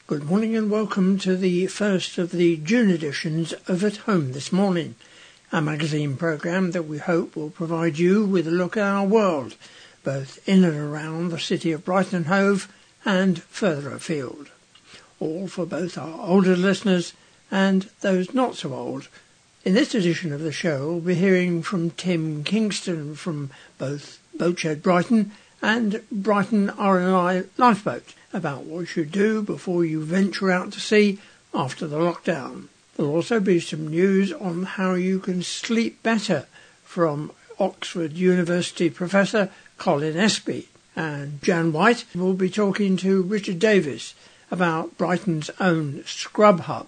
Good morning and welcome to the first of the June editions of At Home This Morning, a magazine programme that we hope will provide you with a look at our world, both in and around the city of Brighton and Hove and further afield. All for both our older listeners and those not so old. In this edition of the show, we'll be hearing from Tim Kingston from both Boatshed Brighton and Brighton RNI Lifeboat about what you should do before you venture out to sea after the lockdown. There'll also be some news on how you can sleep better from Oxford University Professor Colin Espy. And Jan White will be talking to Richard Davis about Brighton's own Scrub Hub.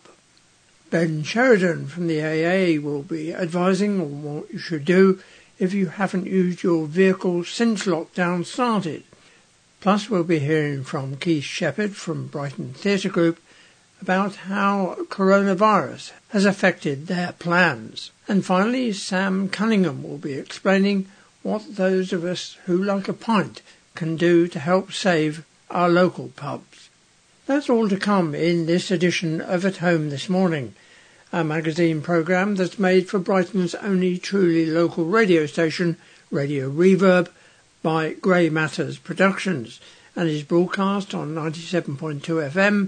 Ben Sheridan from the AA will be advising on what you should do if you haven't used your vehicle since lockdown started. Plus we'll be hearing from Keith Shepherd from Brighton Theatre Group about how coronavirus has affected their plans. And finally, Sam Cunningham will be explaining what those of us who like a pint can do to help save our local pubs. That's all to come in this edition of At Home This Morning, a magazine programme that's made for Brighton's only truly local radio station, Radio Reverb, by Grey Matters Productions, and is broadcast on 97.2 FM,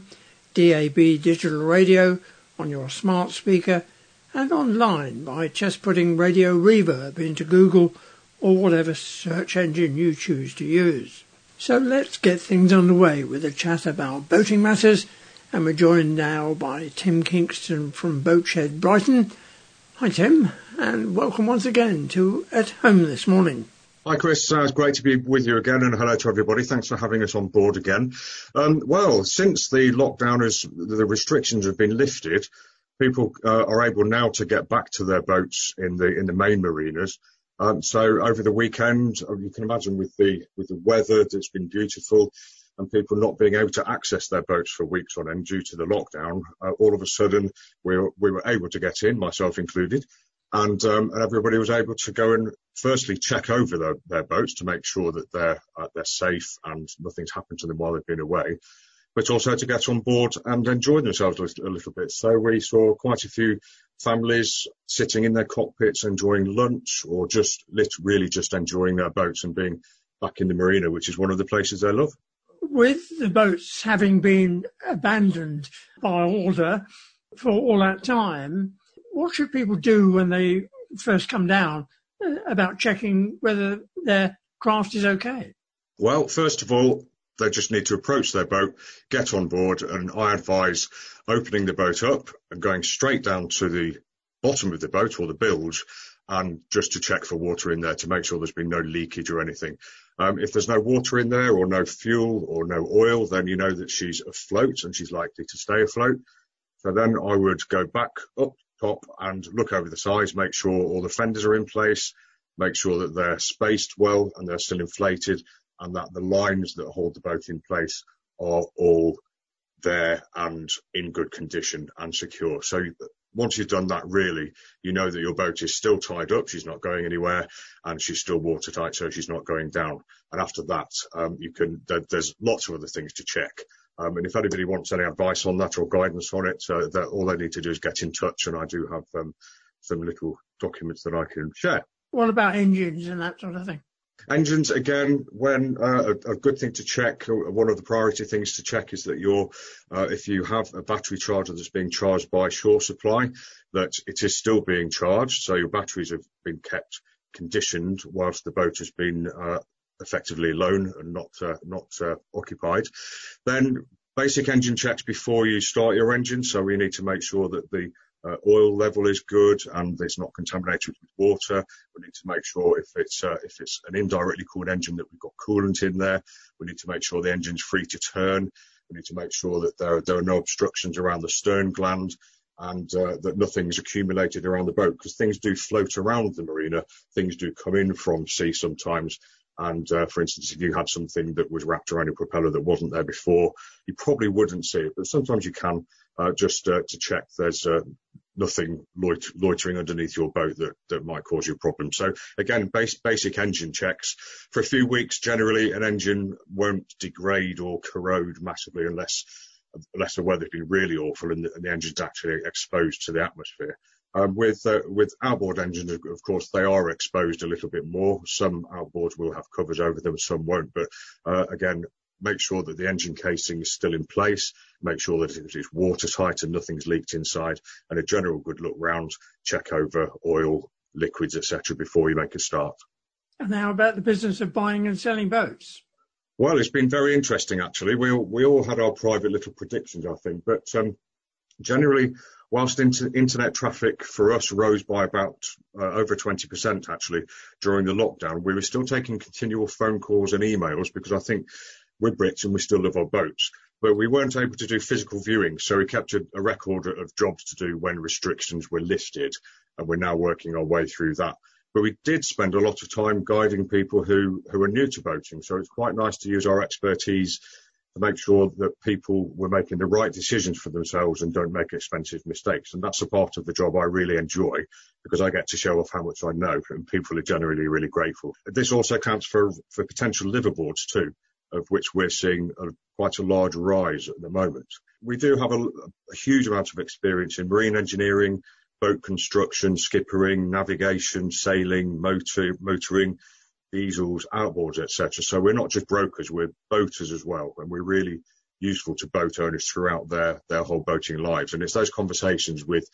DAB digital radio, on your smart speaker, and online by just putting Radio Reverb into Google or whatever search engine you choose to use. So let's get things underway with a chat about boating matters, and we're joined now by Tim Kingston from Boatshed Brighton. Hi Tim, and welcome once again to At Home This Morning. Hi Chris, it's great to be with you again, and hello to everybody. Thanks for having us on board again. Well, since the lockdown the restrictions have been lifted, people are able now to get back to their boats in the main marinas. So over the weekend, you can imagine with the weather that's been beautiful, and people not being able to access their boats for weeks on end due to the lockdown, all of a sudden we were able to get in, myself included, and everybody was able to go and firstly check over their boats to make sure that they're safe and nothing's happened to them while they've been away, but also to get on board and enjoy themselves a little bit. So we saw quite a few families sitting in their cockpits enjoying lunch, or just literally just enjoying their boats and being back in the marina, which is one of the places they love. With the boats having been abandoned by order for all that time, what should people do when they first come down about checking whether their craft is okay? Well, first of all, they just need to approach their boat, get on board, and I advise opening the boat up and going straight down to the bottom of the boat or the bilge, and just to check for water in there to make sure there's been no leakage or anything. If there's no water in there or no fuel or no oil, then you know that she's afloat and she's likely to stay afloat. So then I would go back up top and look over the sides, make sure all the fenders are in place, make sure that they're spaced well and they're still inflated, and that the lines that hold the boat in place are all there and in good condition and secure. So once you've done that, really, you know that your boat is still tied up, she's not going anywhere, and she's still watertight, so she's not going down. And after that, there's lots of other things to check. And if anybody wants any advice on that or guidance on it, all they need to do is get in touch, and I do have some little documents that I can share. What about engines and that sort of thing? Engines, again, when a good thing to check, one of the priority things to check is that if you have a battery charger that's being charged by Shore Supply, that it is still being charged, so your batteries have been kept conditioned whilst the boat has been effectively alone and not occupied. Then basic engine checks before you start your engine, so we need to make sure that the oil level is good and it's not contaminated with water. We need to make sure if it's an indirectly cooled engine that we've got coolant in there. We need to make sure the engine's free to turn. We need to make sure that there are no obstructions around the stern gland, and that nothing's accumulated around the boat, because things do float around the marina. Things do come in from sea sometimes. And for instance, if you had something that was wrapped around your propeller that wasn't there before, you probably wouldn't see it. But sometimes you can, just to check there's nothing loitering underneath your boat that might cause you a problem. So again, basic engine checks. For a few weeks, generally, an engine won't degrade or corrode massively unless unless the weather's been really awful and the engine's actually exposed to the atmosphere. With outboard engines, of course, they are exposed a little bit more. Some outboards will have covers over them, some won't. But again, make sure that the engine casing is still in place. Make sure that it's watertight and nothing's leaked inside. And a general good look round, check over oil, liquids, etc. before you make a start. And how about the business of buying and selling boats? Well, it's been very interesting, actually. We all had our private little predictions, I think. But generally, whilst internet traffic for us rose by about over 20%, actually, during the lockdown, we were still taking continual phone calls and emails because I think we're Brits and we still love our boats. But we weren't able to do physical viewing, so we kept a record of jobs to do when restrictions were lifted, and we're now working our way through that. But we did spend a lot of time guiding people who are new to boating, so it's quite nice to use our expertise to make sure that people were making the right decisions for themselves and don't make expensive mistakes. And that's a part of the job I really enjoy because I get to show off how much I know, and people are generally really grateful. This also counts for potential liveaboards too, of which we're seeing quite a large rise at the moment. We do have a huge amount of experience in marine engineering, boat construction, skippering, navigation, sailing, motoring, diesels, outboards, etc. So we're not just brokers, we're boaters as well, and we're really useful to boat owners throughout their whole boating lives. And it's those conversations with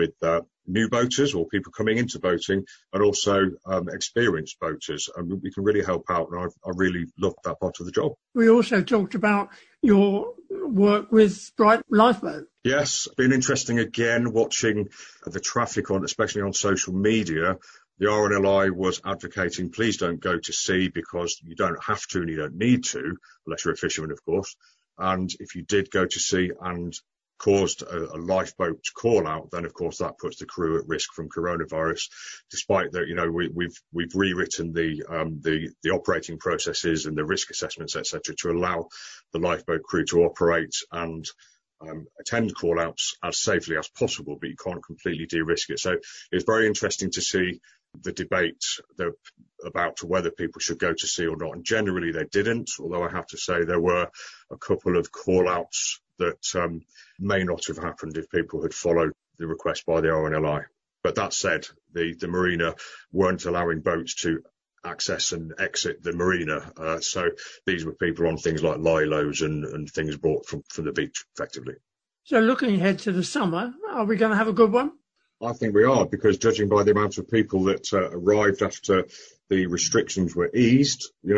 new boaters or people coming into boating, and also experienced boaters, and we can really help out. And I really love that part of the job. We also talked about your work with Bright Lifeboat. Yes, been interesting again watching the traffic especially on social media. The RNLI was advocating, please don't go to sea because you don't have to and you don't need to, unless you're a fisherman, of course. And if you did go to sea and caused a lifeboat call out, then of course that puts the crew at risk from coronavirus. Despite that, we've rewritten the operating processes and the risk assessments, etc., to allow the lifeboat crew to operate and attend call outs as safely as possible, but you can't completely de-risk it. So it's very interesting to see the debate about whether people should go to sea or not. And generally they didn't, although I have to say there were a couple of call-outs that may not have happened if people had followed the request by the RNLI. But that said, the marina weren't allowing boats to access and exit the marina. So these were people on things like lilos and things brought from the beach, effectively. So looking ahead to the summer, are we going to have a good one? I think we are, because judging by the amount of people that arrived after the restrictions were eased, we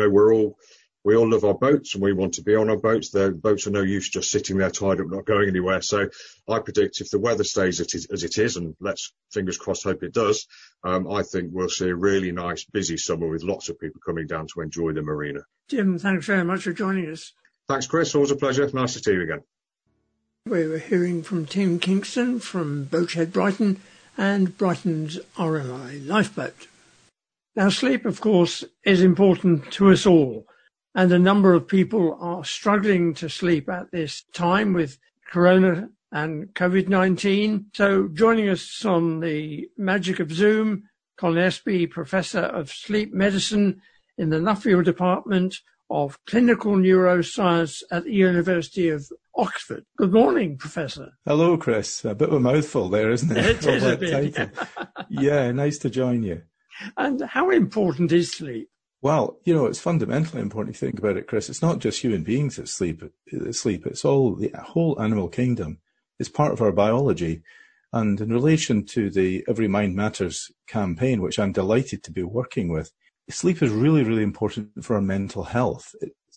all love our boats and we want to be on our boats. The boats are no use just sitting there tied up, not going anywhere. So I predict if the weather stays as it is, and let's fingers crossed hope it does, I think we'll see a really nice busy summer with lots of people coming down to enjoy the marina. Jim, thanks very much for joining us. Thanks, Chris. Always a pleasure. Nice to see you again. We were hearing from Tim Kingston from Boatshed Brighton and Brighton's RNLI Lifeboat. Now, sleep, of course, is important to us all, and a number of people are struggling to sleep at this time with Corona and COVID-19. So joining us on the magic of Zoom, Colin Espy, Professor of Sleep Medicine in the Nuffield Department of Clinical Neuroscience at the University of Oxford. Good morning, Professor. Hello, Chris. A bit of a mouthful there, isn't it? It is a bit. Yeah, nice to join you. And how important is sleep? Well, it's fundamentally important if you think about it, Chris. It's not just human beings that sleep. It's all the whole animal kingdom. It's part of our biology. And in relation to the Every Mind Matters campaign, which I'm delighted to be working with, sleep is really, really important for our mental health.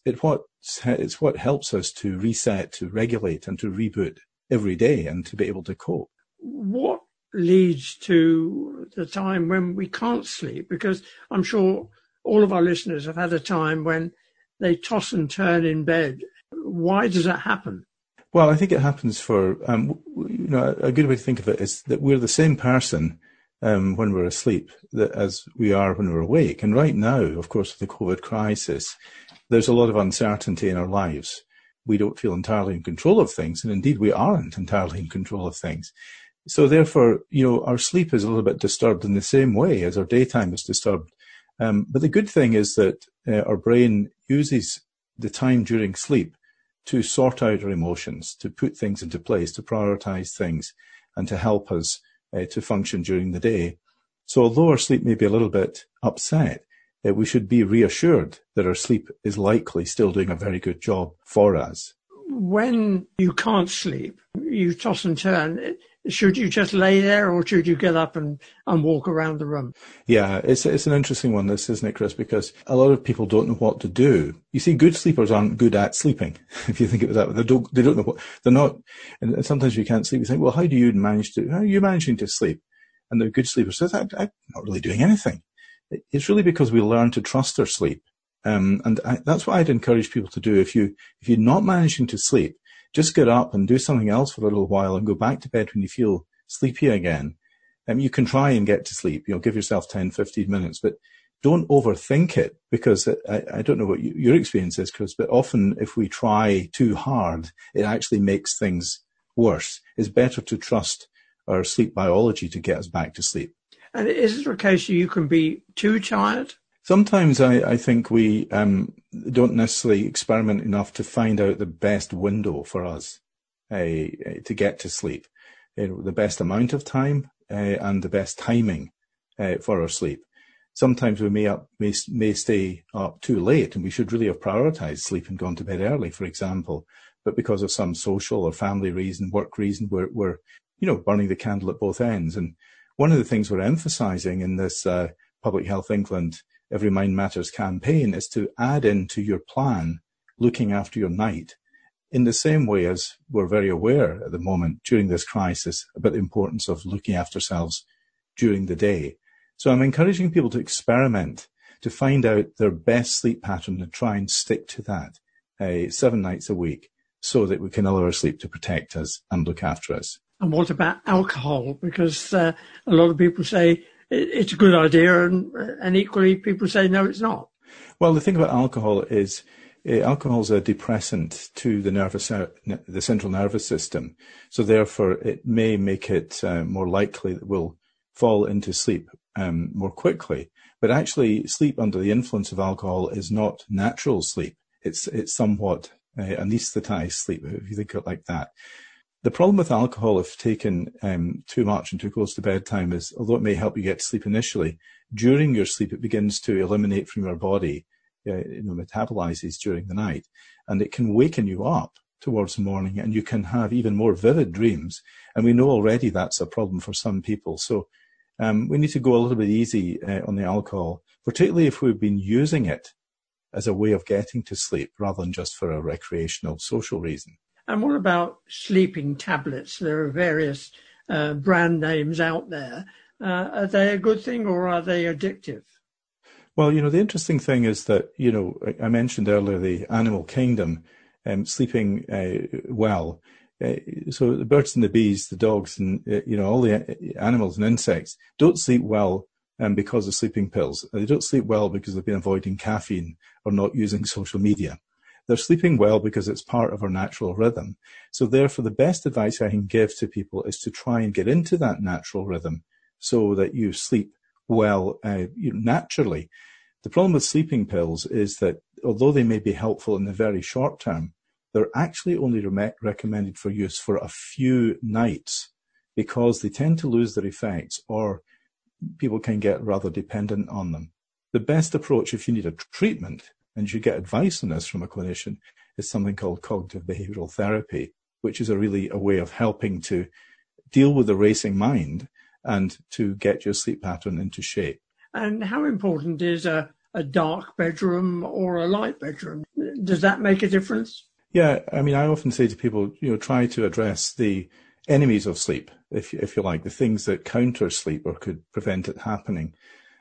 It's what helps us to reset, to regulate, and to reboot every day and to be able to cope. What leads to the time when we can't sleep? Because I'm sure all of our listeners have had a time when they toss and turn in bed. Why does that happen? Well, I think it happens for, a good way to think of it is that we're the same person when we're asleep as we are when we're awake. And right now, of course, with the COVID crisis, there's a lot of uncertainty in our lives. We don't feel entirely in control of things, and indeed we aren't entirely in control of things. So therefore, our sleep is a little bit disturbed in the same way as our daytime is disturbed. But the good thing is that our brain uses the time during sleep to sort out our emotions, to put things into place, to prioritize things, and to help us to function during the day. So although our sleep may be a little bit upset, we should be reassured that our sleep is likely still doing a very good job for us. When you can't sleep, you toss and turn. Should you just lay there, or should you get up and walk around the room? Yeah, it's an interesting one, this, isn't it, Chris? Because a lot of people don't know what to do. You see, good sleepers aren't good at sleeping. If you think it was that way, they don't know what they're not. And sometimes you can't sleep. You think, well, how are you managing to sleep? And the good sleeper says, I'm not really doing anything. It's really because we learn to trust our sleep. That's what I'd encourage people to do. If you're not managing to sleep, just get up and do something else for a little while and go back to bed when you feel sleepy again. You can try and get to sleep, give yourself 10, 15 minutes, but don't overthink it, because I don't know what your experience is, Chris, but often if we try too hard, it actually makes things worse. It's better to trust our sleep biology to get us back to sleep. And is it a case you can be too tired? Sometimes I think we don't necessarily experiment enough to find out the best window for us to get to sleep, the best amount of time and the best timing for our sleep. Sometimes we may stay up too late, and we should really have prioritized sleep and gone to bed early, for example. But because of some social or family reason, work reason, we're burning the candle at both ends. And one of the things we're emphasizing in this Public Health England Every Mind Matters campaign is to add into your plan looking after your night, in the same way as we're very aware at the moment during this crisis about the importance of looking after ourselves during the day. So I'm encouraging people to experiment, to find out their best sleep pattern and try and stick to that 7 nights a week, so that we can allow our sleep to protect us and look after us. And what about alcohol? Because a lot of people say it's a good idea, and equally people say no, it's not. Well, the thing about alcohol is alcohol is a depressant to the central nervous system. So therefore, it may make it more likely that we'll fall into sleep more quickly. But actually, sleep under the influence of alcohol is not natural sleep. It's somewhat anesthetized sleep, if you think of it like that. The problem with alcohol, if taken too much and too close to bedtime, is although it may help you get to sleep initially, during your sleep it begins to eliminate from your body, metabolizes during the night, and it can waken you up towards the morning, and you can have even more vivid dreams. And we know already that's a problem for some people. So we need to go a little bit easy on the alcohol, particularly if we've been using it as a way of getting to sleep rather than just for a recreational, social reason. And what about sleeping tablets? There are various brand names out there. Are they a good thing, or are they addictive? Well, the interesting thing is that, I mentioned earlier the animal kingdom, sleeping well. So the birds and the bees, the dogs, and, all the animals and insects don't sleep well because of sleeping pills. They don't sleep well because they've been avoiding caffeine or not using social media. They're sleeping well because it's part of our natural rhythm. So therefore, the best advice I can give to people is to try and get into that natural rhythm so that you sleep well naturally. The problem with sleeping pills is that although they may be helpful in the very short term, they're actually only recommended for use for a few nights, because they tend to lose their effects, or people can get rather dependent on them. The best approach, if you need a treatment, and you should get advice on this from a clinician, is something called cognitive behavioral therapy, which is a way of helping to deal with the racing mind and to get your sleep pattern into shape. And how important is a dark bedroom or a light bedroom? Does that make a difference? Yeah, I often say to people, try to address the enemies of sleep, if you like, the things that counter sleep or could prevent it happening.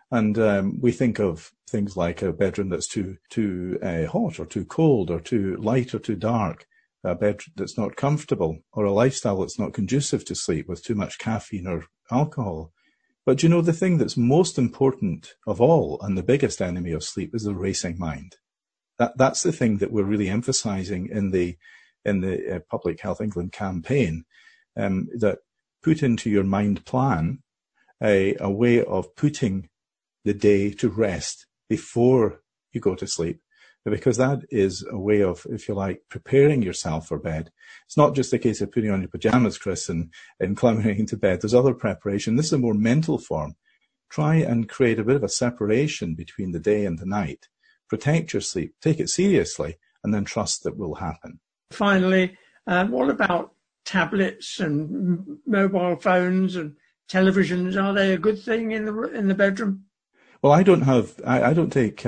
And we think of things like a bedroom that's too hot or too cold or too light or too dark, a bed that's not comfortable, or a lifestyle that's not conducive to sleep with too much caffeine or alcohol. But the thing that's most important of all, and the biggest enemy of sleep, is the racing mind. That's the thing that we're really emphasizing in the Public Health England campaign, that put into your mind plan a way of putting the day to rest before you go to sleep, because that is a way of, if you like, preparing yourself for bed. It's not just a case of putting on your pajamas, Chris, and clambering into bed. There's other preparation. This is a more mental form. Try and create a bit of a separation between the day and the night. Protect your sleep, take it seriously, and then trust that will happen. Finally, what about tablets and mobile phones and televisions? Are they a good thing in the bedroom? Well, I don't take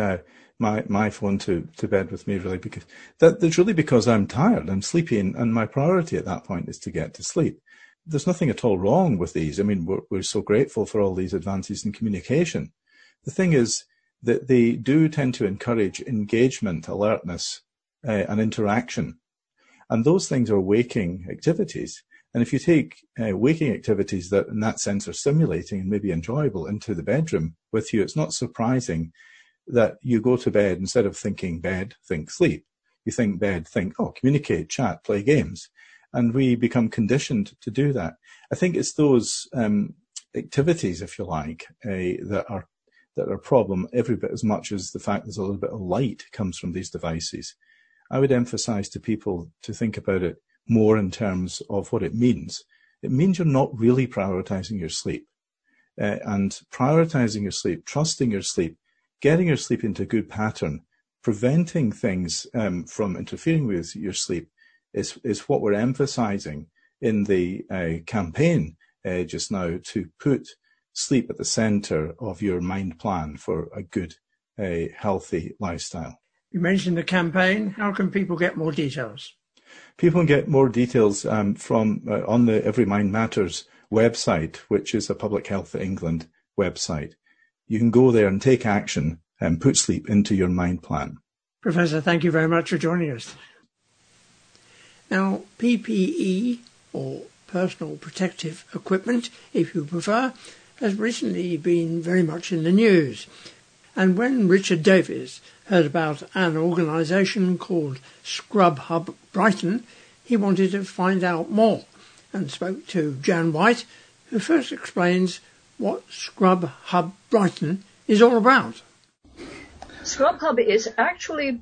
my phone to bed with me, really, because that's really because I'm tired, I'm sleepy, and my priority at that point is to get to sleep. There's nothing at all wrong with these. I mean, we're so grateful for all these advances in communication. The thing is that they do tend to encourage engagement, alertness, and interaction. And those things are waking activities. And if you take waking activities that in that sense are stimulating and maybe enjoyable into the bedroom with you, it's not surprising that you go to bed, instead of thinking bed, think sleep. You think bed, think, communicate, chat, play games. And we become conditioned to do that. I think it's those activities, if you like, that are a problem every bit as much as the fact there's a little bit of light comes from these devices. I would emphasize to people to think about it more in terms of what it means. It means you're not really prioritizing your sleep. And prioritizing your sleep, trusting your sleep, getting your sleep into a good pattern, preventing things from interfering with your sleep is what we're emphasizing in the campaign just now, to put sleep at the center of your mind plan for a good, healthy lifestyle. You mentioned the campaign. How can people get more details? People can get more details from on the Every Mind Matters website, which is a Public Health England website. You can go there and take action and put sleep into your mind plan. Professor, thank you very much for joining us. Now, PPE, or personal protective equipment, if you prefer, has recently been very much in the news. And when Richard Davies heard about an organisation called Scrub Hub Brighton, he wanted to find out more and spoke to Jan White, who first explains what Scrub Hub Brighton is all about. Scrub Hub is actually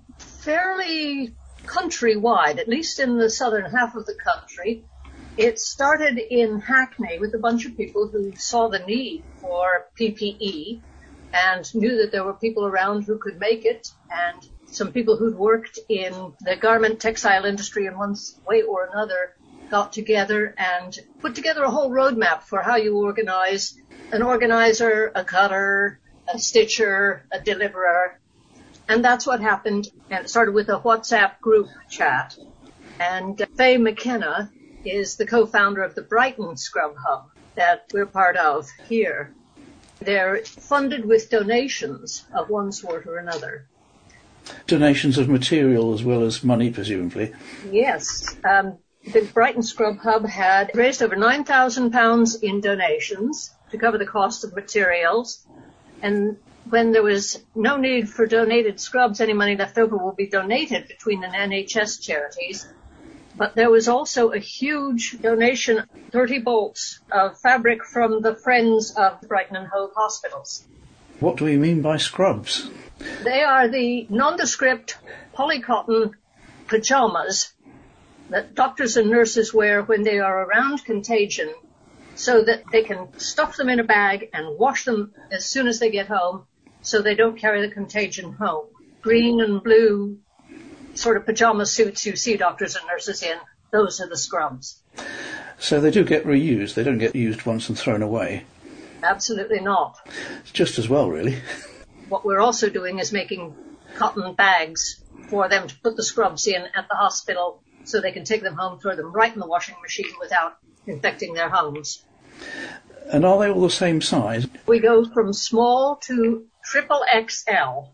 fairly countrywide, at least in the southern half of the country. It started in Hackney with a bunch of people who saw the need for PPE and knew that there were people around who could make it, and some people who'd worked in the garment textile industry in one way or another got together and put together a whole roadmap for how you organize an organizer, a cutter, a stitcher, a deliverer. And that's what happened. And it started with a WhatsApp group chat. And Faye McKenna is the co-founder of the Brighton Scrub Hub that we're part of here. They're funded with donations of one sort or another. Donations of material as well as money, presumably. Yes. The Brighton Scrub Hub had raised over £9,000 in donations to cover the cost of materials. And when there was no need for donated scrubs, any money left over will be donated between the NHS charities. But there was also a huge donation, 30 bolts of fabric from the Friends of Brighton and Hove hospitals. What do we mean by scrubs? They are the nondescript polycotton pajamas that doctors and nurses wear when they are around contagion, so that they can stuff them in a bag and wash them as soon as they get home so they don't carry the contagion home. Green and blue sort of pajama suits you see doctors and nurses in, those are the scrubs. So they do get reused, they don't get used once and thrown away? Absolutely not. It's just as well, really. What we're also doing is making cotton bags for them to put the scrubs in at the hospital so they can take them home, throw them right in the washing machine without infecting their homes. And are they all the same size? We go from small to triple XL,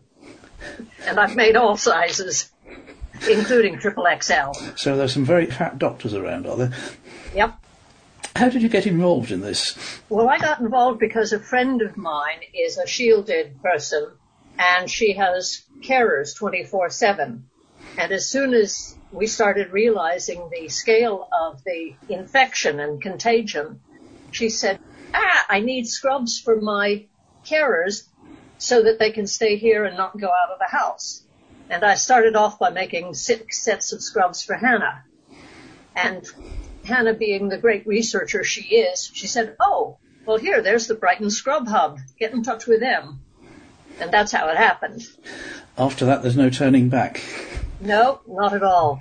and I've made all sizes, including triple XL. So there's some very fat doctors around, are there? Yep. How did you get involved in this? Well, I got involved because a friend of mine is a shielded person, and she has carers 24/7. And as soon as we started realizing the scale of the infection and contagion, she said, I need scrubs for my carers so that they can stay here and not go out of the house. And I started off by making 6 sets of scrubs for Hannah. And Hannah, being the great researcher she is, she said, oh, well, there's the Brighton Scrub Hub. Get in touch with them. And that's how it happened. After that, there's no turning back. No, not at all.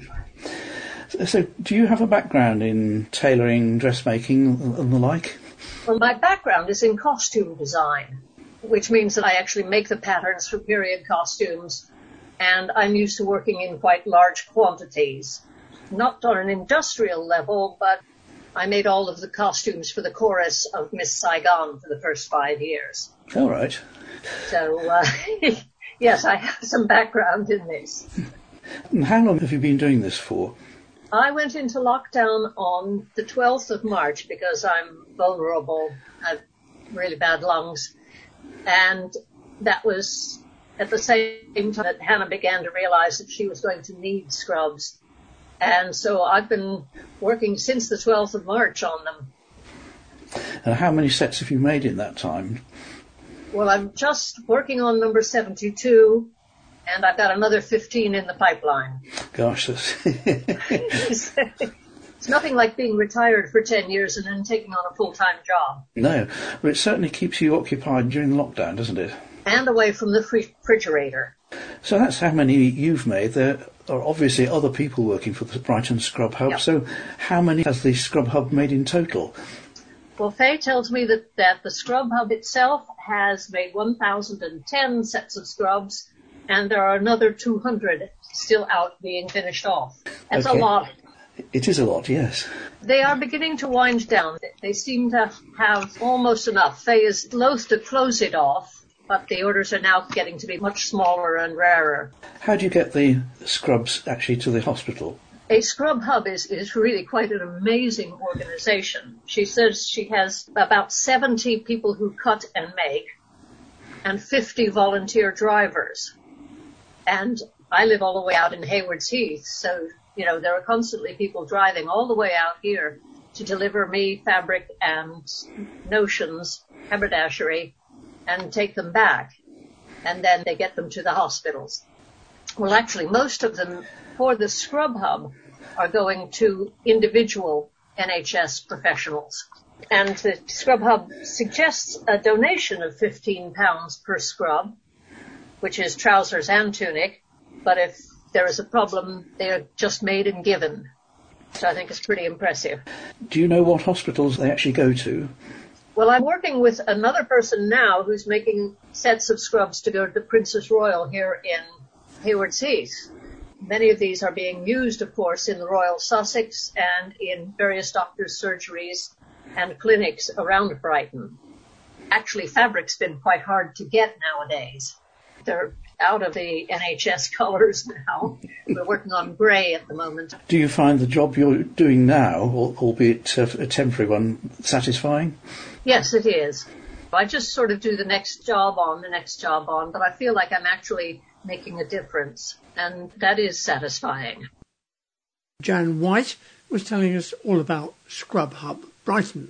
So do you have a background in tailoring, dressmaking and the like? Well, my background is in costume design, which means that I actually make the patterns for period costumes, and I'm used to working in quite large quantities. Not on an industrial level, but I made all of the costumes for the chorus of Miss Saigon for the first 5 years. All right. So, yes, I have some background in this. And how long have you been doing this for? I went into lockdown on the 12th of March because I'm vulnerable. I have really bad lungs. And that was at the same time that Hannah began to realize that she was going to need scrubs. And so I've been working since the 12th of March on them. And how many sets have you made in that time? Well, I'm just working on number 72, and I've got another 15 in the pipeline. Gosh, It's nothing like being retired for 10 years and then taking on a full-time job. No, but it certainly keeps you occupied during lockdown, doesn't it? And away from the refrigerator. So that's how many you've made. There are obviously other people working for the Brighton Scrub Hub. Yep. So how many has the Scrub Hub made in total? Well, Faye tells me that the Scrub Hub itself has made 1,010 sets of scrubs, and there are another 200 still out being finished off. That's a lot. It is a lot, yes. They are beginning to wind down. They seem to have almost enough. Faye is loath to close it off, but the orders are now getting to be much smaller and rarer. How do you get the scrubs actually to the hospital? A Scrub Hub is really quite an amazing organization. She says she has about 70 people who cut and make and 50 volunteer drivers. And I live all the way out in Haywards Heath, so, there are constantly people driving all the way out here to deliver me fabric and notions, haberdashery, and take them back. And then they get them to the hospitals. Well, actually, most of them for the Scrub Hub are going to individual NHS professionals. And the Scrub Hub suggests a donation of £15 per scrub, which is trousers and tunic. But if there is a problem, they are just made and given. So I think it's pretty impressive. Do you know what hospitals they actually go to? Well, I'm working with another person now who's making sets of scrubs to go to the Princess Royal here in Haywards Heath. Many of these are being used, of course, in the Royal Sussex and in various doctors' surgeries and clinics around Brighton. Actually, fabric's been quite hard to get nowadays. They're out of the NHS colours now. We're working on grey at the moment. Do you find the job you're doing now, albeit a temporary one, satisfying? Yes, it is. I just sort of do the next job on, but I feel like I'm actually making a difference, and that is satisfying. Jan White was telling us all about Scrub Hub Brighton.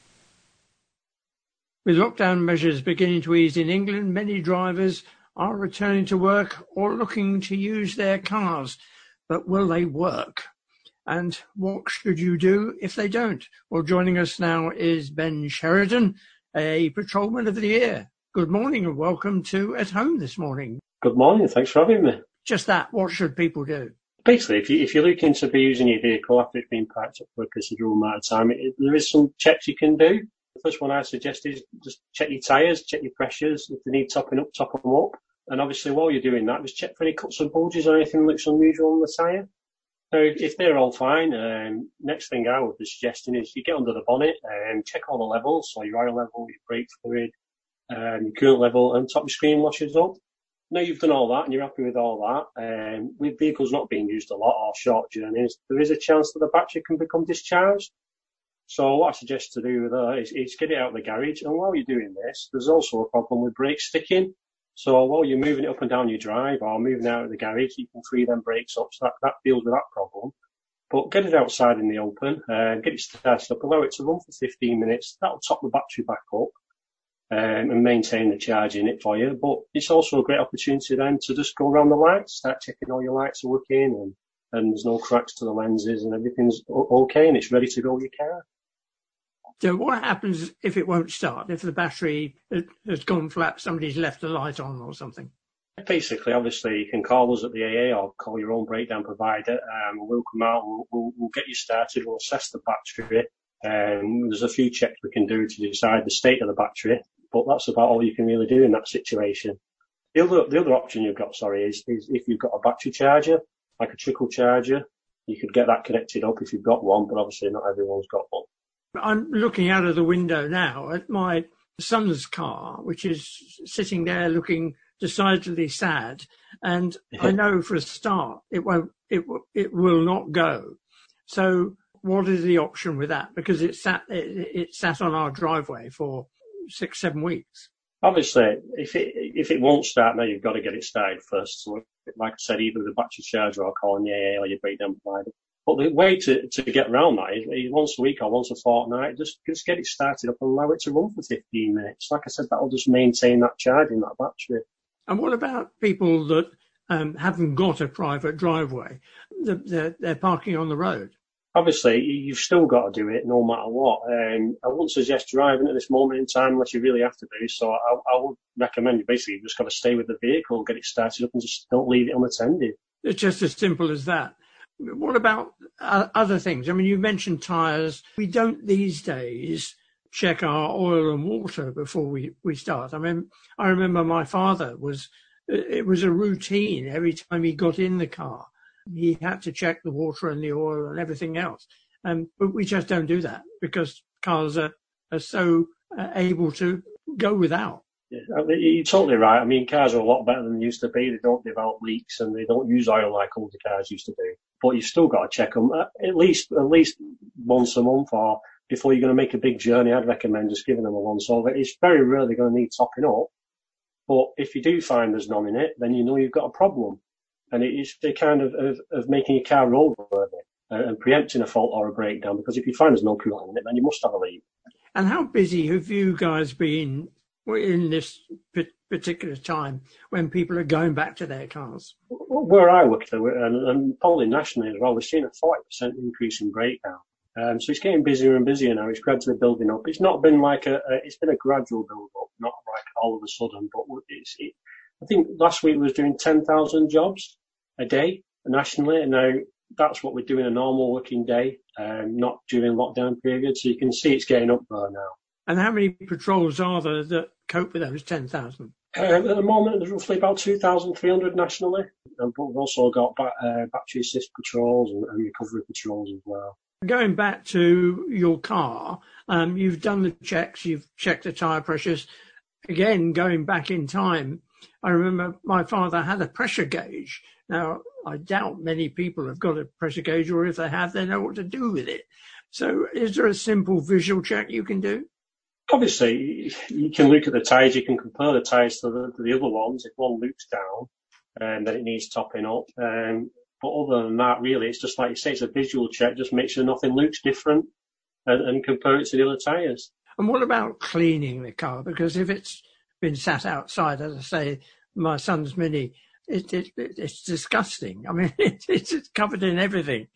With lockdown measures beginning to ease in England, many drivers are returning to work or looking to use their cars. But will they work? And what should you do if they don't? Well, joining us now is Ben Sheridan, a Patrolman of the Year. Good morning and welcome to At Home this morning. Good morning, thanks for having me. Just that, what should people do? Basically, if you're looking to be using your vehicle after it's been parked up for a considerable amount of time, there is some checks you can do. The first one I suggest is just check your tyres, check your pressures. If they need topping up, top them up. And obviously, while you're doing that, just check for any cuts and bulges or anything that looks unusual on the tyre. So if they're all fine, next thing I would be suggesting is you get under the bonnet and check all the levels, so your oil level, your brake fluid, your coolant level, and top your screen washers up. Now you've done all that and you're happy with all that, with vehicles not being used a lot or short journeys, there is a chance that the battery can become discharged. So what I suggest to do with that is get it out of the garage, and while you're doing this, there's also a problem with brake sticking. So while you're moving it up and down your drive or moving out of the garage, you can free them brakes up, so that deals with that problem. But get it outside in the open, get it started up, allow it to run for 15 minutes, that'll top the battery back up. and maintain the charge in it for you. But it's also a great opportunity then to just go around the lights, start checking all your lights are working, and there's no cracks to the lenses, and everything's okay, and it's ready to go with your car. So what happens if it won't start? If the battery has gone flat, somebody's left the light on or something? Basically, obviously, you can call us at the AA or call your own breakdown provider. We'll come out, we'll get you started, we'll assess the battery. There's a few checks we can do to decide the state of the battery, but that's about all you can really do in that situation. The other option you've got, is if you've got a battery charger, like a trickle charger, you could get that connected up if you've got one, but obviously not everyone's got one. I'm looking out of the window now at my son's car, which is sitting there looking decidedly sad, and I know for a start it will not go. So what is the option with that? Because it sat on our driveway for 6-7 weeks. Obviously, if it won't start now, you've got to get it started first. So, like I said, either the battery charger or calling the AA or your breakdown provider. But the way to get around that is once a week or once a fortnight, just get it started up and allow it to run for 15 minutes. Like I said, that'll just maintain that charge in that battery. And what about people that haven't got a private driveway? They're parking on the road. Obviously, you've still got to do it no matter what. I wouldn't suggest driving at this moment in time unless you really have to do. So I would recommend you basically just got to stay with the vehicle, get it started up and just don't leave it unattended. It's just as simple as that. What about other things? I mean, you mentioned tyres. We don't these days check our oil and water before we start. I mean, I remember my father it was a routine every time he got in the car. He had to check the water and the oil and everything else. But we just don't do that because cars are so able to go without. Yeah, you're totally right. I mean, cars are a lot better than they used to be. They don't develop leaks and they don't use oil like older cars used to do. But you've still got to check them at least once a month, or before you're going to make a big journey, I'd recommend just giving them a once over. It's very rarely going to need topping up. But if you do find there's none in it, then you know you've got a problem. And it is the kind of making your car roadworthy and preempting a fault or a breakdown, because if you find there's no coolant in it, then you must have a leak. And how busy have you guys been in this particular time when people are going back to their cars? Where I work, and probably nationally as well, we've seen a 40% increase in breakdown. So it's getting busier and busier now. It's gradually building up. It's not been like it's been a gradual build up, not like all of a sudden, but I think last week we was doing 10,000 jobs a day nationally, and now that's what we're doing a normal working day, not during lockdown period. So you can see it's getting up there now. And how many patrols are there that cope with those 10,000? At the moment, there's roughly about 2,300 nationally, but we've also got battery assist patrols and recovery patrols as well. Going back to your car, you've done the checks, you've checked the tyre pressures. Again, going back in time, I remember my father had a pressure gauge. Now, I doubt many people have got a pressure gauge, or if they have, they know what to do with it. So is there a simple visual check you can do? Obviously, you can look at the tyres, you can compare the tyres to the other ones. If one looks down, then it needs topping up. But other than that, really, it's just like you say, it's a visual check. Just make sure nothing looks different and compare it to the other tyres. And what about cleaning the car? Because if it's been sat outside, as I say, my son's Mini, it's disgusting. I mean, it's covered in everything.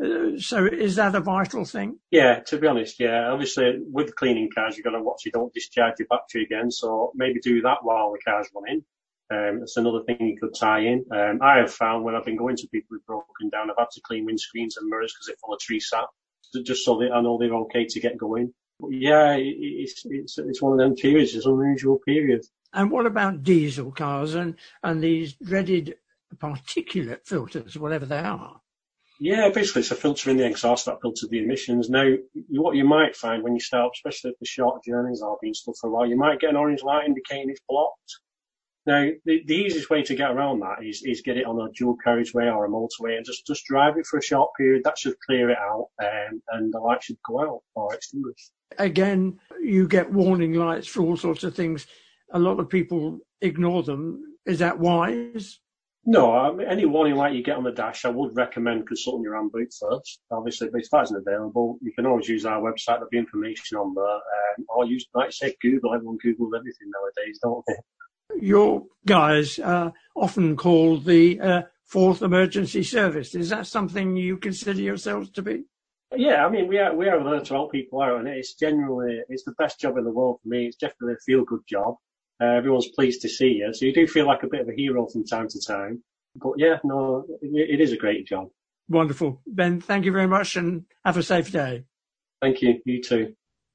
So is that a vital thing? Yeah, to be honest, yeah. Obviously, with cleaning cars, you've got to watch you don't discharge your battery again. So maybe do that while the car's running. That's another thing you could tie in. I have found when I've been going to people who've broken down, I've had to clean windscreens and mirrors because they're full of tree sap, just so that I know they're okay to get going. But yeah, it's one of them periods. It's an unusual period. And what about diesel cars and these dreaded particulate filters, whatever they are? Yeah, basically it's a filter in the exhaust that filters the emissions. Now, what you might find when you start, especially if the short journeys are being stuck for a while, you might get an orange light indicating it's blocked. Now, the easiest way to get around that is get it on a dual carriageway or a motorway and just drive it for a short period. That should clear it out, and the light should go out or extinguish. Again, you get warning lights for all sorts of things. A lot of people ignore them. Is that wise? No, I mean, any warning light you get on the dash, I would recommend consulting your handbook first. Obviously, but if that isn't available, you can always use our website. There'll be information on there. Or use, like I say, Google. Everyone Googles everything nowadays, don't they? Your guys are often called the fourth emergency service. Is that something you consider yourselves to be? Yeah, I mean, we are there to help people out, and it's the best job in the world for me. It's definitely a feel-good job. Everyone's pleased to see you, so you do feel like a bit of a hero from time to time. But yeah, no, it is a great job. Wonderful. Ben, thank you very much and have a safe day. Thank you. You too.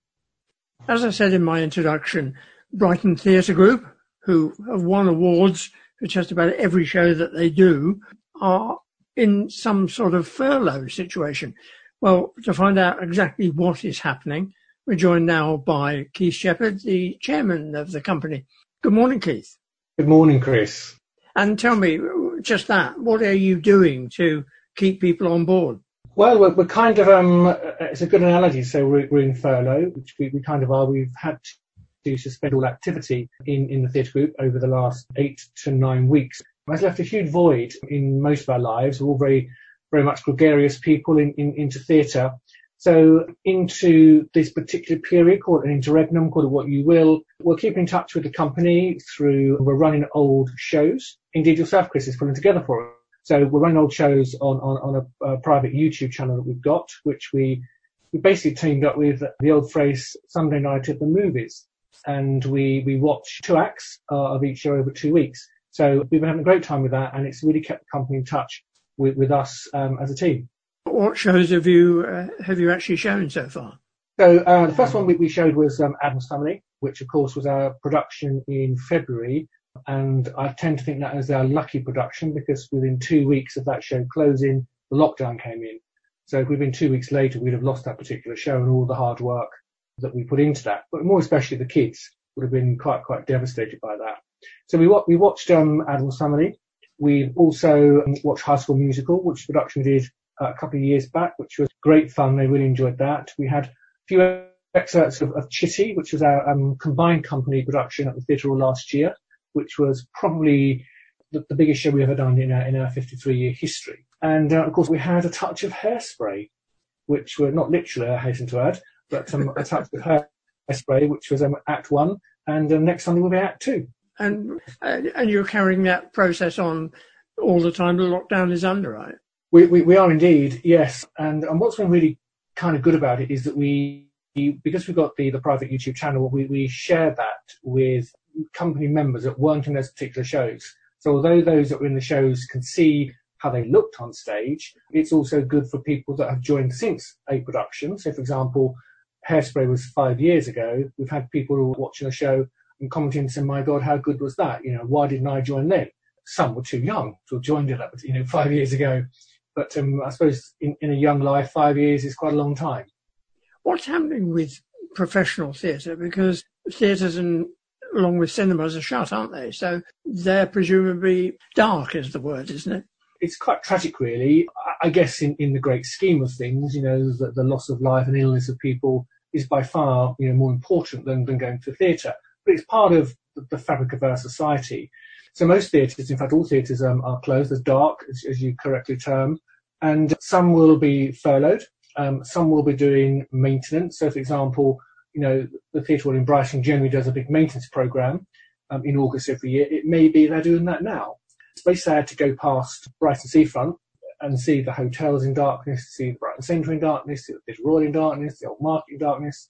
As I said in my introduction, Brighton Theatre Group, who have won awards for just about every show that they do, are in some sort of furlough situation. Well, to find out exactly what is happening, we're joined now by Keith Shepherd, the chairman of the company. Good morning, Keith. Good morning, Chris. And tell me just that. What are you doing to keep people on board? Well, we're kind of, it's a good analogy. So we're in furlough, which we kind of are. We've had to suspend all activity in the theatre group over the last 8 to 9 weeks. It's left a huge void in most of our lives. We're all very, very much gregarious people into theatre. So into this particular period, call it an interregnum, call it what you will, we're keeping in touch with the company we're running old shows. Indeed, yourself, Chris, is putting together for us. So we're running old shows on a private YouTube channel that we've got, which we basically teamed up with the old phrase Sunday night at the movies. And we watch 2 acts of each show over 2 weeks. So we've been having a great time with that, and it's really kept the company in touch with us as a team. What shows have you actually shown so far? So the first one we showed was Addams Family, which of course was our production in February. And I tend to think that was our lucky production because within 2 weeks of that show closing, the lockdown came in. So if we'd been 2 weeks later, we'd have lost that particular show and all the hard work that we put into that. But more especially the kids would have been quite devastated by that. So we watched Addams Family. We also watched High School Musical, which production we did a couple of years back, which was great fun. They really enjoyed that. We had a few excerpts of Chitty, which was our combined company production at the theatre last year, which was probably the biggest show we ever done in our 53-year history. And of course, we had a touch of Hairspray, which were not literally, I hasten to add, but a touch of Hairspray, which was Act 1, and next Sunday will be Act 2. And you're carrying that process on all the time the lockdown is under, right? We are indeed, yes. And what's been really kind of good about it is that because we've got the private YouTube channel, we share that with company members that weren't in those particular shows. So although those that were in the shows can see how they looked on stage, it's also good for people that have joined since a production. So, for example, Hairspray was 5 years ago. We've had people who were watching a show and commenting and saying, my God, how good was that? Why didn't I join then? Some were too young to have joined it, 5 years ago. But I suppose in a young life, 5 years is quite a long time. What's happening with professional theatre? Because theatres along with cinemas are shut, aren't they? So they're presumably dark is the word, isn't it? It's quite tragic, really. I guess in the great scheme of things, the loss of life and illness of people is by far, more important than going to the theatre. But it's part of the fabric of our society. So most theatres, in fact all theatres are closed. There's dark, as you correctly term, and some will be furloughed. Some will be doing maintenance. So, for example, the Theatre Hall in Brighton generally does a big maintenance programme in August every year. It may be they're doing that now. It's very sad to go past Brighton Seafront and see the hotels in darkness, see the Brighton Centre in darkness, see the Theatre Royal in darkness, the Old Market in darkness.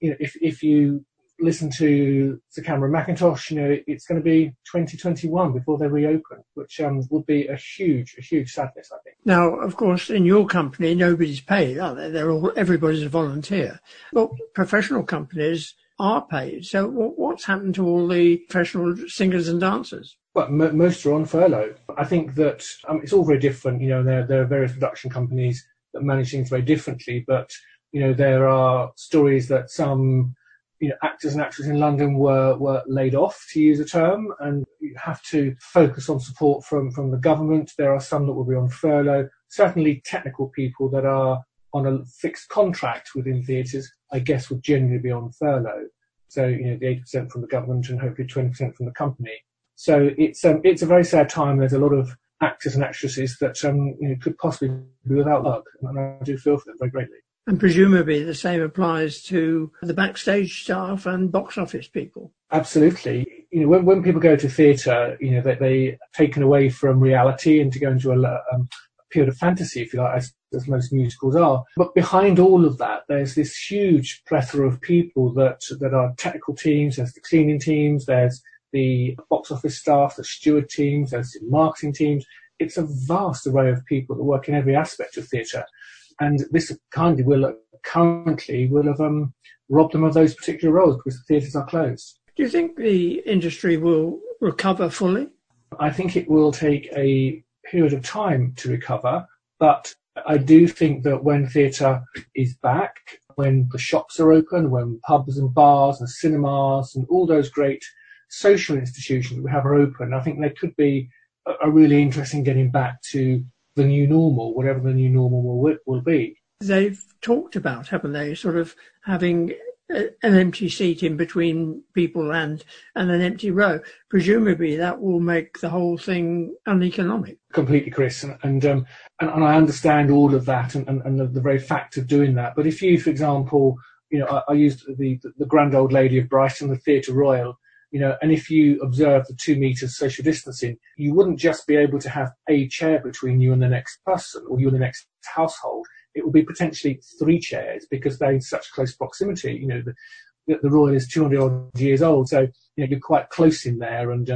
If you listen to Sir Cameron Mackintosh, it's going to be 2021 before they reopen, which would be a huge sadness, I think. Now, of course, in your company, nobody's paid, are they? Everybody's a volunteer. But professional companies are paid. So what's happened to all the professional singers and dancers? Well, most are on furlough. I think that it's all very different. There are various production companies that manage things very differently, but, there are stories that some actors and actresses in London were laid off, to use a term, and you have to focus on support from the government. There are some that will be on furlough. Certainly technical people that are on a fixed contract within theatres, I guess, would generally be on furlough. So, the 80% from the government and hopefully 20% from the company. So it's a very sad time. There's a lot of actors and actresses that could possibly be without luck, and I do feel for them very greatly. And presumably the same applies to the backstage staff and box office people. Absolutely. When people go to theatre, they're taken away from reality and to go into a period of fantasy, if you like, as most musicals are. But behind all of that, there's this huge plethora of people that are technical teams. There's the cleaning teams, there's the box office staff, the steward teams, there's the marketing teams. It's a vast array of people that work in every aspect of theatre. And this currently will have robbed them of those particular roles because the theatres are closed. Do you think the industry will recover fully? I think it will take a period of time to recover, but I do think that when theatre is back, when the shops are open, when pubs and bars and cinemas and all those great social institutions that we have are open, I think there could be a really interesting getting back to the new normal, whatever the new normal will be. They've talked about, haven't they, sort of having an empty seat in between people and an empty row. Presumably that will make the whole thing uneconomic. Completely, Chris, and I understand all of that and the very fact of doing that. But if you, for example, I used the grand old lady of Brighton, the Theatre Royal, and if you observe the 2 meters social distancing, you wouldn't just be able to have a chair between you and the next person or you and the next household. It would be potentially 3 chairs because they're in such close proximity. The Royal is 200 odd years old, so you're quite close in there, and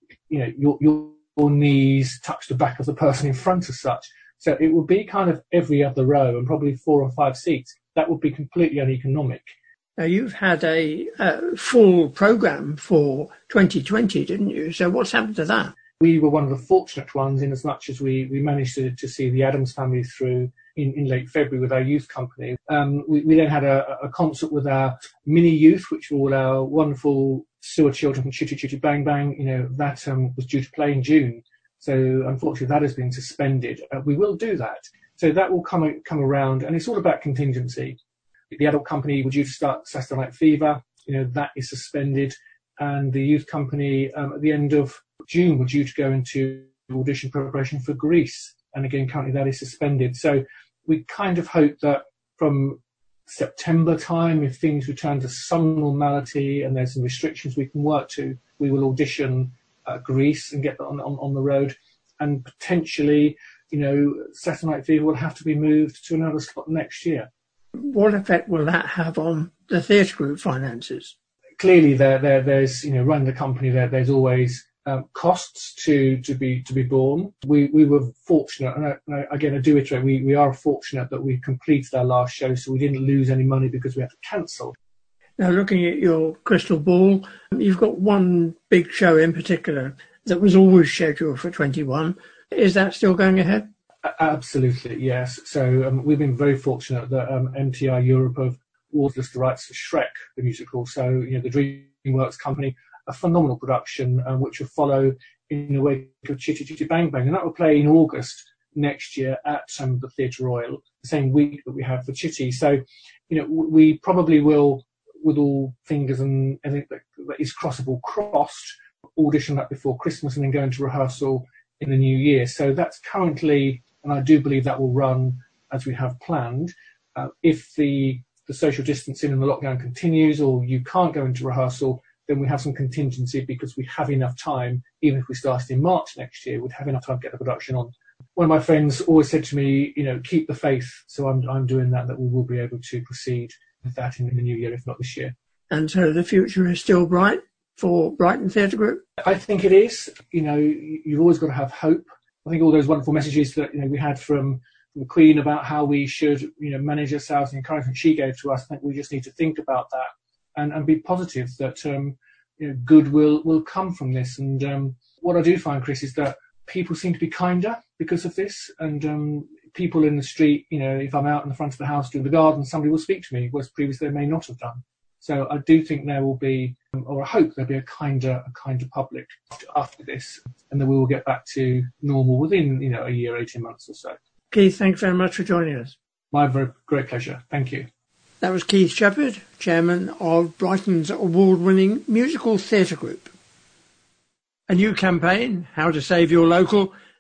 your knees touch the back of the person in front as such. So it would be kind of every other row and probably 4 or 5 seats. That would be completely uneconomic. Now, you've had a full programme for 2020, didn't you? So what's happened to that? We were one of the fortunate ones in as much as we managed to see the Addams Family through in late February with our youth company. We then had a concert with our mini youth, which were all our wonderful sewer children from Chitty Chitty Bang Bang. That was due to play in June. So unfortunately that has been suspended. We will do that. So that will come around, and it's all about contingency. The adult company were due to start Saturday Night Fever. That is suspended. And the youth company at the end of June were due to go into audition preparation for Grease. And again, currently that is suspended. So we kind of hope that from September time, if things return to some normality and there's some restrictions we can work to, we will audition Grease and get that on the road. And potentially, Saturday Night Fever will have to be moved to another slot next year. What effect will that have on the theatre group finances? Clearly, there's running the company. There's always costs to be borne. We were fortunate, and again, I do iterate, we are fortunate that we completed our last show, so we didn't lose any money because we had to cancel. Now, looking at your crystal ball, you've got one big show in particular that was always scheduled for 21. Is that still going ahead? Absolutely, yes. So we've been very fortunate that MTI Europe have awarded us the rights for Shrek, the musical. So, the DreamWorks company, a phenomenal production, which will follow in the wake of Chitty Chitty Bang Bang. And that will play in August next year at the Theatre Royal, the same week that we have for Chitty. So, we probably will, with all fingers and everything that is crossable crossed, audition that before Christmas and then go into rehearsal in the new year. So that's currently, and I do believe that will run as we have planned. If the social distancing and the lockdown continues, or you can't go into rehearsal, then we have some contingency because we have enough time. Even if we started in March next year, we'd have enough time to get the production on. One of my friends always said to me, keep the faith. So I'm doing that we will be able to proceed with that in the new year, if not this year. And so the future is still bright for Brighton Theatre Group? I think it is. You've always got to have hope. I think all those wonderful messages that we had from the Queen about how we should manage ourselves and encouragement she gave to us, I think we just need to think about that and be positive that good will come from this. And what I do find, Chris, is that people seem to be kinder because of this, and people in the street, if I'm out in the front of the house doing the garden, somebody will speak to me, whereas previously they may not have done. So I do think there will be, or I hope there'll be a kinder public after this, and then we will get back to normal within, a year, 18 months or so. Keith, thanks very much for joining us. My very great pleasure. Thank you. That was Keith Shepherd, chairman of Brighton's award-winning musical theatre group. A new campaign, How to Save Your Local,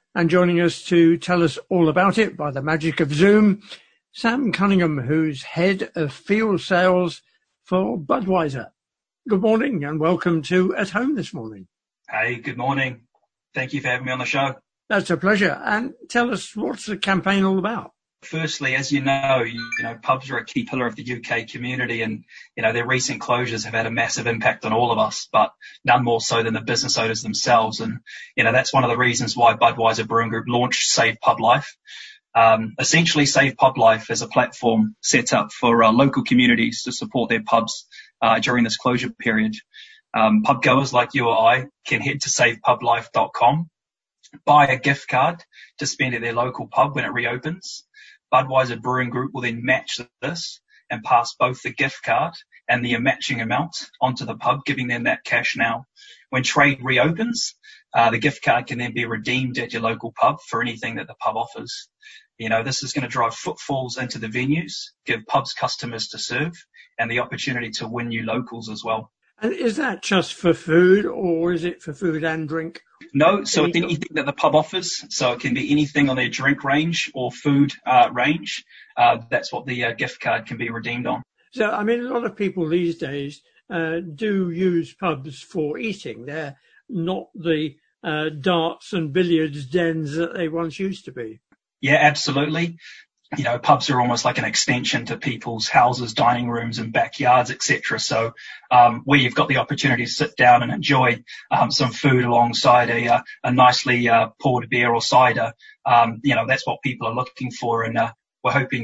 And joining us to tell us all about it by the magic of Zoom, Sam Cunningham, who's head of field sales for Budweiser. Good morning and welcome to At Home this morning. Hey, good morning. Thank you for having me on the show. That's a pleasure. And tell us, what's the campaign all about? Firstly, as you know, pubs are a key pillar of the UK community, and, their recent closures have had a massive impact on all of us, but none more so than the business owners themselves. And, that's one of the reasons why Budweiser Brewing Group launched Save Pub Life. Essentially, Save Pub Life is a platform set up for local communities to support their pubs during this closure period. Pub goers like you or I can head to savepublife.com, buy a gift card to spend at their local pub when it reopens. Budweiser Brewing Group will then match this and pass both the gift card and the matching amount onto the pub, giving them that cash now. When trade reopens, the gift card can then be redeemed at your local pub for anything that the pub offers. This is going to drive footfalls into the venues, give pubs customers to serve, and the opportunity to win new locals as well. And is that just for food, or is it for food and drink? No, so it's anything that the pub offers. So it can be anything on their drink range or food range. That's what the gift card can be redeemed on. So, a lot of people these days do use pubs for eating. They're not the darts and billiards dens that they once used to be. Yeah, absolutely. Pubs are almost like an extension to people's houses, dining rooms and backyards, etc. So where you've got the opportunity to sit down and enjoy some food alongside a nicely poured beer or cider, that's what people are looking for. And we're hoping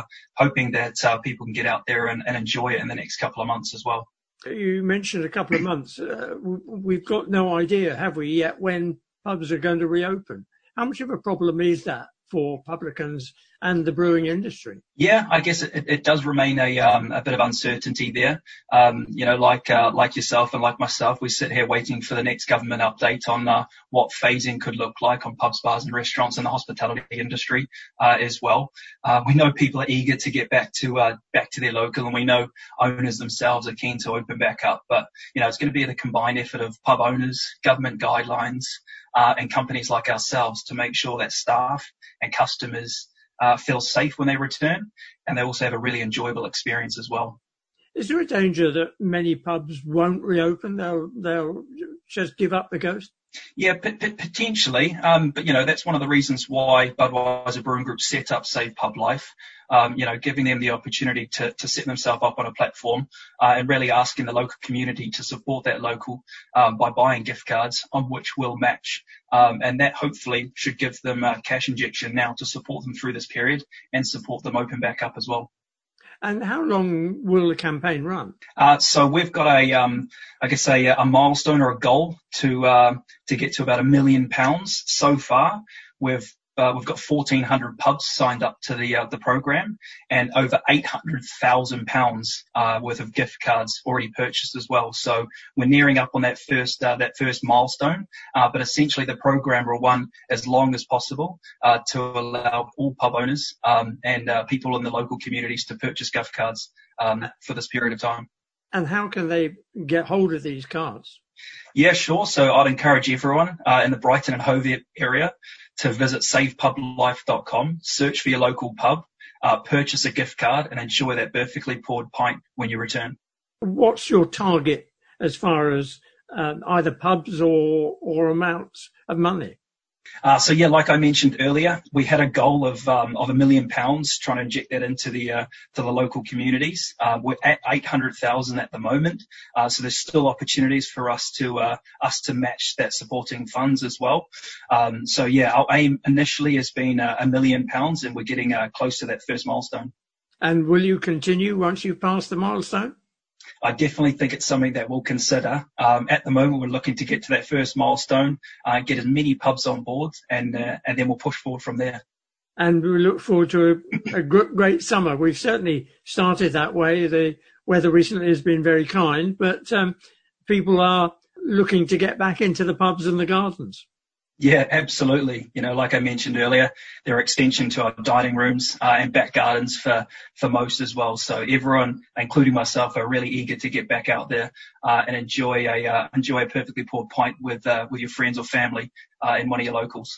that people can get out there and enjoy it in the next couple of months as well. You mentioned a couple of months. We've got no idea, have we, yet when pubs are going to reopen? How much of a problem is that for publicans and the brewing industry? Yeah, I guess it does remain a bit of uncertainty there. Like yourself and like myself, we sit here waiting for the next government update on what phasing could look like on pubs, bars and restaurants and the hospitality industry as well. We know people are eager to get back to their local, and we know owners themselves are keen to open back up. But, it's going to be the combined effort of pub owners, government guidelines, and companies like ourselves to make sure that staff and customers feel safe when they return, and they also have a really enjoyable experience as well. Is there a danger that many pubs won't reopen? They'll just give up the ghost? Yeah, potentially. But, that's one of the reasons why Budweiser Brewing Group set up Save Pub Life, giving them the opportunity to set themselves up on a platform and really asking the local community to support that local by buying gift cards on which we'll match. And that hopefully should give them a cash injection now to support them through this period and support them open back up as well. And how long will the campaign run? So we've got a milestone or a goal to get to about £1 million so far. We've got 1,400 pubs signed up to the program, and over £800,000 worth of gift cards already purchased as well. So we're nearing up on that first milestone. But essentially, the program will run as long as possible to allow all pub owners and people in the local communities to purchase gift cards for this period of time. And how can they get hold of these cards? Yeah, sure. So I'd encourage everyone in the Brighton and Hove area to visit savepublife.com, search for your local pub, purchase a gift card and enjoy that perfectly poured pint when you return. What's your target as far as either pubs or amounts of money? So yeah, like I mentioned earlier, we had a goal of £1 million, trying to inject that into the local communities. We're at 800,000 at the moment, so there's still opportunities for us to match that supporting funds as well. So yeah, our aim initially has been £1 million, and we're getting close to that first milestone. And will you continue once you've passed the milestone? I definitely think it's something that we'll consider. At the moment, we're looking to get to that first milestone, get as many pubs on board, and then we'll push forward from there. And we look forward to a great summer. We've certainly started that way. The weather recently has been very kind, but people are looking to get back into the pubs and the gardens. Yeah, absolutely. Like I mentioned earlier, they're extension to our dining rooms and back gardens for most as well. So everyone, including myself, are really eager to get back out there and enjoy a perfectly poured pint with your friends or family in one of your locals.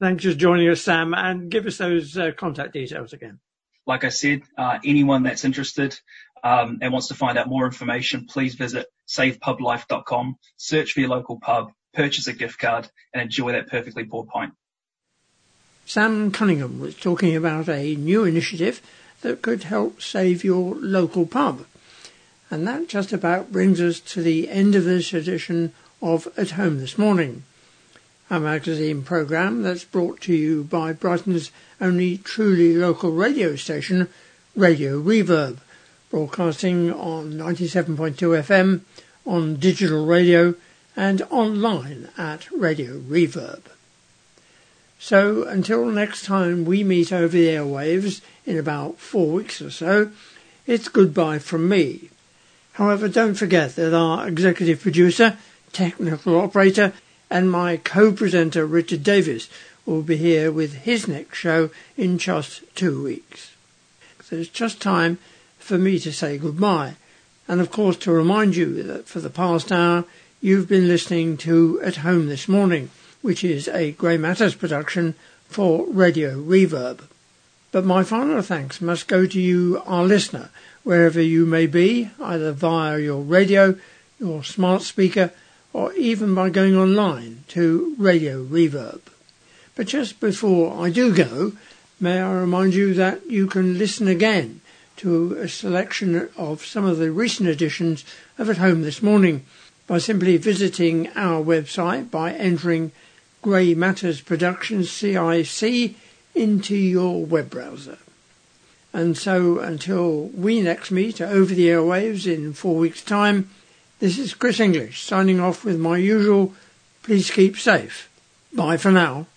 Thanks for joining us, Sam, and give us those contact details again. Like I said, anyone that's interested and wants to find out more information, please visit savepublife.com, search for your local pub, purchase a gift card, and enjoy that perfectly poured pint. Sam Cunningham was talking about a new initiative that could help save your local pub. And that just about brings us to the end of this edition of At Home This Morning, a magazine programme that's brought to you by Brighton's only truly local radio station, Radio Reverb, broadcasting on 97.2 FM, on digital radio and online at Radio Reverb. So until next time we meet over the airwaves in about 4 weeks or so, it's goodbye from me. However, don't forget that our executive producer, technical operator and my co-presenter Richard Davis will be here with his next show in just 2 weeks. So it's just time for me to say goodbye, and of course to remind you that for the past hour you've been listening to At Home This Morning, which is a Grey Matters production for Radio Reverb. But my final thanks must go to you, our listener, wherever you may be, either via your radio, your smart speaker, or even by going online to Radio Reverb. But just before I do go, may I remind you that you can listen again to a selection of some of the recent editions of At Home This Morning by simply visiting our website by entering Grey Matters Productions CIC into your web browser. And so until we next meet over the airwaves in 4 weeks' time, this is Chris English signing off with my usual please keep safe. Bye for now.